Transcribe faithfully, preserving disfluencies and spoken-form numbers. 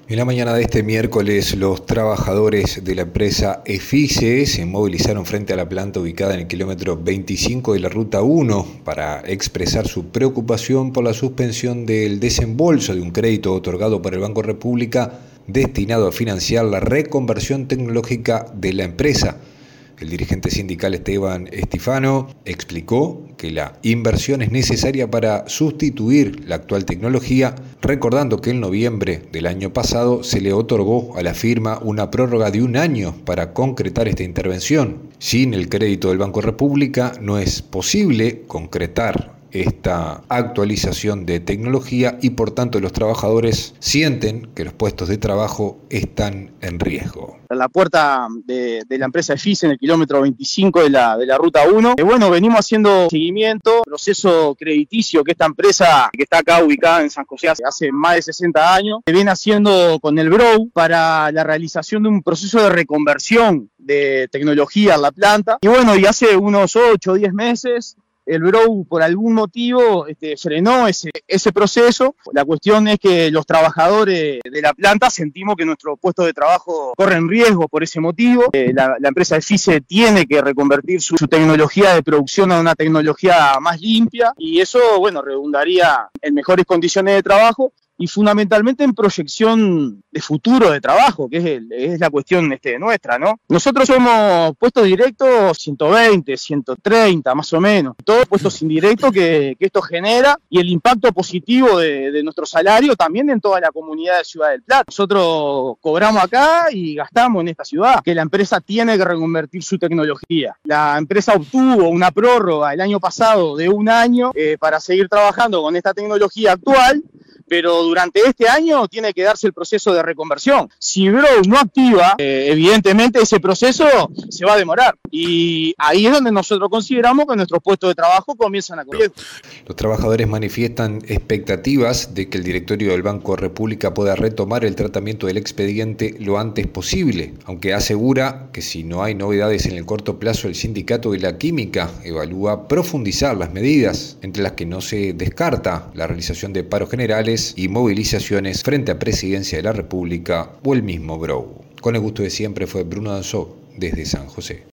En la mañana de este miércoles, los trabajadores de la empresa EFICE se movilizaron frente a la planta ubicada en el kilómetro veinticinco de la Ruta uno para expresar su preocupación por la suspensión del desembolso de un crédito otorgado por el Banco República destinado a financiar la reconversión tecnológica de la empresa. El dirigente sindical Esteban Estifano explicó que la inversión es necesaria para sustituir la actual tecnología, recordando que en noviembre del año pasado se le otorgó a la firma una prórroga de un año para concretar esta intervención. Sin el crédito del Banco República no es posible concretar esta actualización de tecnología y por tanto los trabajadores sienten que los puestos de trabajo están en riesgo. A la puerta de, de la empresa EFICE en el kilómetro veinticinco de la, de la Ruta uno. Eh, bueno, venimos haciendo seguimiento, proceso crediticio que esta empresa que está acá ubicada en San José hace, hace más de sesenta años, se viene haciendo con el B R O U para la realización de un proceso de reconversión de tecnología en la planta. Y bueno, y hace unos ocho o diez meses el B R O U por algún motivo este, frenó ese, ese proceso. La cuestión es que los trabajadores de la planta sentimos que nuestro puesto de trabajo corre en riesgo por ese motivo. Eh, la, la empresa EFICE tiene que reconvertir su, su tecnología de producción a una tecnología más limpia y eso, bueno, redundaría en mejores condiciones de trabajo y fundamentalmente en proyección de futuro de trabajo, que es, el, es la cuestión este, nuestra, ¿no? Nosotros somos puestos directos ciento veinte, ciento treinta más o menos, todos puestos indirectos que, que esto genera y el impacto positivo de, de nuestro salario también en toda la comunidad de Ciudad del Plata. Nosotros cobramos acá y gastamos en esta ciudad, que la empresa tiene que reconvertir su tecnología. La empresa obtuvo una prórroga el año pasado de un año eh, para seguir trabajando con esta tecnología actual, pero durante este año tiene que darse el proceso de reconversión. Si B R O U no activa, eh, evidentemente ese proceso se va a demorar. Y ahí es donde nosotros consideramos que nuestros puestos de trabajo comienzan a correr. Los trabajadores manifiestan expectativas de que el directorio del Banco República pueda retomar el tratamiento del expediente lo antes posible, aunque asegura que si no hay novedades en el corto plazo, el sindicato de la química evalúa profundizar las medidas, entre las que no se descarta la realización de paros generales y movilizaciones frente a Presidencia de la República o el mismo B R O U. Con el gusto de siempre fue Bruno Danzó desde San José.